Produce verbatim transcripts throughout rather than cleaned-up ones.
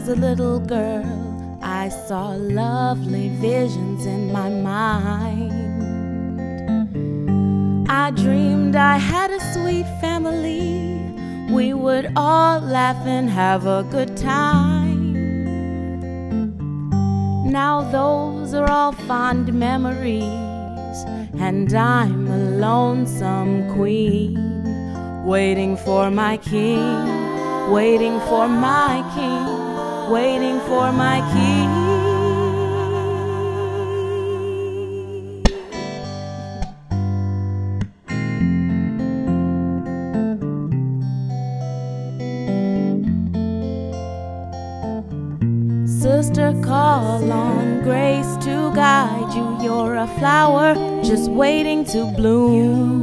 was a little girl, I saw lovely visions in my mind. I dreamed I had a sweet family. We would all laugh and have a good time. Now those are all fond memories, and I'm a lonesome queen, waiting for my king, waiting for my king, waiting for my king. Sister, call on grace to guide you. You're a flower just waiting to bloom.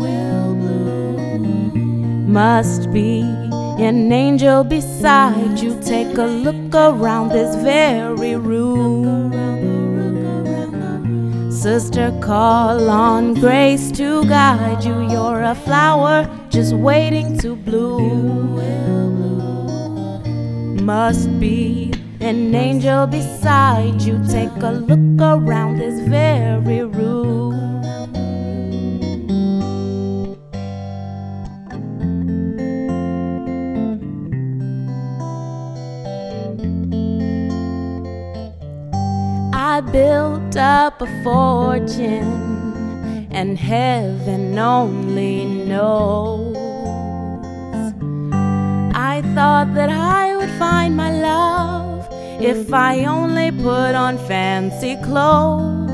Must be an angel beside you. Take a look around this very room. Sister, call on grace to guide you. You're a flower just waiting to bloom. Must be an angel beside you. Take a look around this very room. I built up a fortune, and heaven only knows. I thought that I would find my love if I only put on fancy clothes.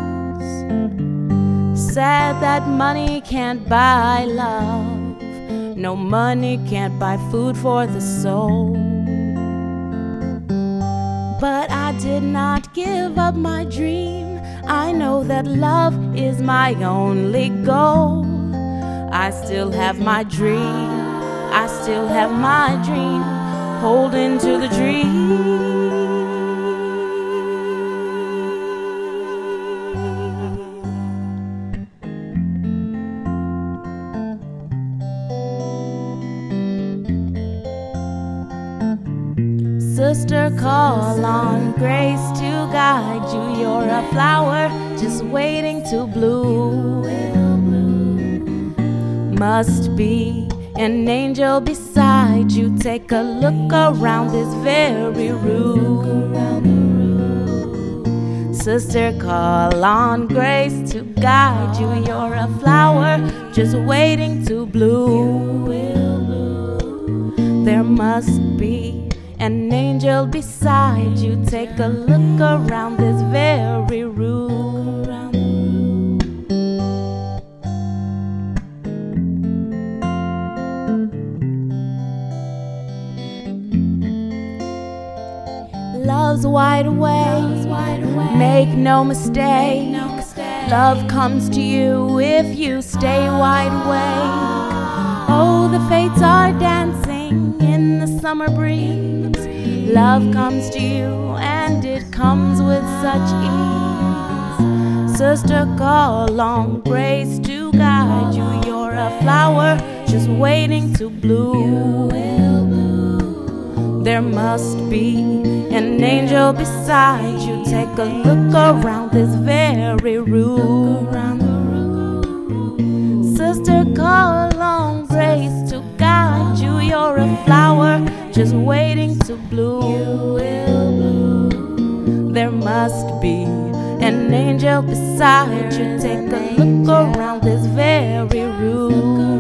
Sad that money can't buy love. No, money can't buy food for the soul. But I did not give up my dream. I know that love is my only goal. I still have my dream. I still have my dream. Holding to the dream. Sister, call on grace to guide you. You're a flower just waiting to bloom. Must be an angel beside you. Take a look around this very room. Sister, call on grace to guide you. You're a flower just waiting to bloom. There must be an angel beside you. Take a look around this very room. Love's wide awake, make no mistake. Love comes to you if you stay wide awake. Oh, the fates are dancing in the summer breeze. Love comes to you and it comes with such ease. Sister, call on grace to guide you. You're a flower just waiting to bloom. There must be an angel beside you. Take a look around this very room. Sister, call on grace to guide you. You're a flower just waiting to bloom. There must be an angel beside you. Take a look around this very room.